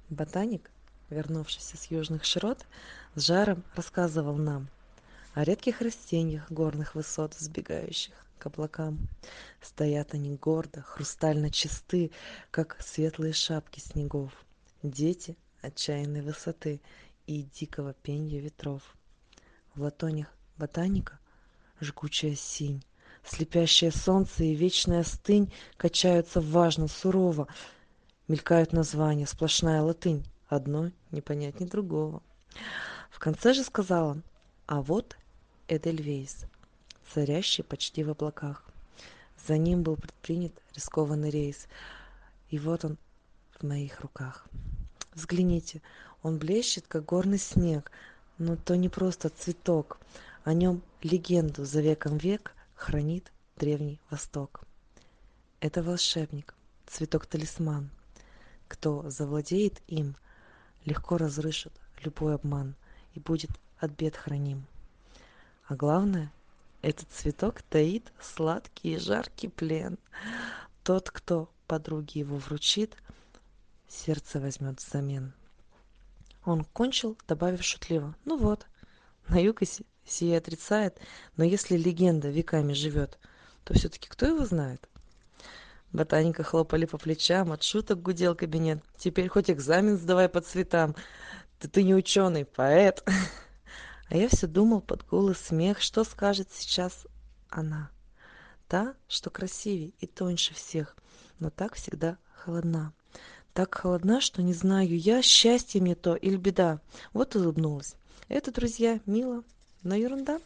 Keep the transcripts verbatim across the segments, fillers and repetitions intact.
Ботаник, вернувшийся с южных широт, с жаром рассказывал нам о редких растениях горных высот, взбегающих к облакам. Стоят они гордо, хрустально чисты, как светлые шапки снегов, дети отчаянной высоты и дикого пенья ветров. В латонях ботаника жгучая синь, слепящее солнце и вечная стынь качаются важно, сурово, мелькают названия, сплошная латынь, одно не понять ни другого. В конце же сказал он: а вот Эдельвейс, царящий почти в облаках. За ним был предпринят рискованный рейс, и вот он в моих руках. Взгляните, он блещет, как горный снег, но то не просто цветок, о нем легенду за веком век хранит Древний Восток. Это волшебник, цветок-талисман. Кто завладеет им, легко разрышит любой обман и будет от бед храним. А главное, этот цветок таит сладкий и жаркий плен. Тот, кто подруге его вручит, сердце возьмет взамен. Он кончил, добавив шутливо: ну вот, наука сие отрицает, но если легенда веками живет, то все-таки кто его знает? Ботаника хлопали по плечам, от шуток гудел кабинет. Теперь хоть экзамен сдавай по цветам. Да ты не ученый, поэт. А я все думал под голый смех, что скажет сейчас она. Та, что красивей и тоньше всех, но так всегда холодна. Так холодна, что не знаю я, счастье мне то или беда. Вот улыбнулась. Это, друзья, мило, но ерунда.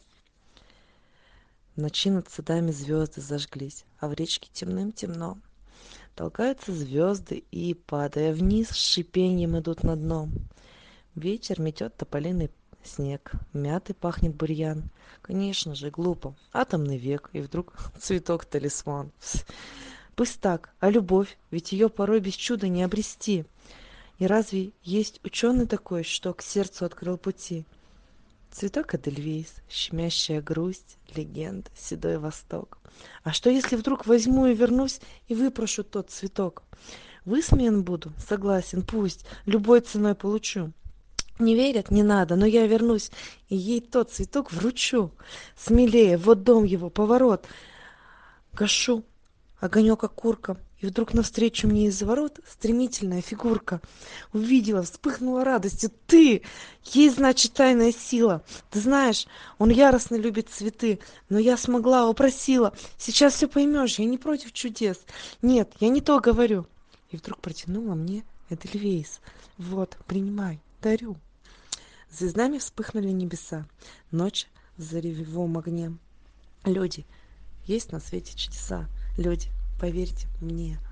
В ночи над садами звезды зажглись, а в речке темным-темно. Толкаются звезды и, падая вниз, с шипением идут на дно. Ветер метет тополиный снег, мятый пахнет бурьян. Конечно же, глупо. Атомный век, и вдруг цветок-талисман. Пусть так, а любовь, ведь ее порой без чуда не обрести. И разве есть ученый такой, что к сердцу открыл пути? Цветок Эдельвейс, щемящая грусть, легенда, седой восток. А что, если вдруг возьму и вернусь и выпрошу тот цветок? Высмеян буду, согласен, пусть, любой ценой получу. Не верят, не надо, но я вернусь, и ей тот цветок вручу. Смелее, вот дом его, поворот. Гашу огонек окурка, и вдруг навстречу мне из-за ворот стремительная фигурка. Увидела, вспыхнула радостью. Ты! Есть, значит, тайная сила. Ты знаешь, он яростно любит цветы, но я смогла, упросила. Сейчас все поймешь, я не против чудес. Нет, я не то говорю. И вдруг протянула мне Эдельвейс. Вот, принимай, дарю. Звездами вспыхнули небеса. Ночь в заревом огне. Люди, есть на свете чудеса. Люди, поверьте мне,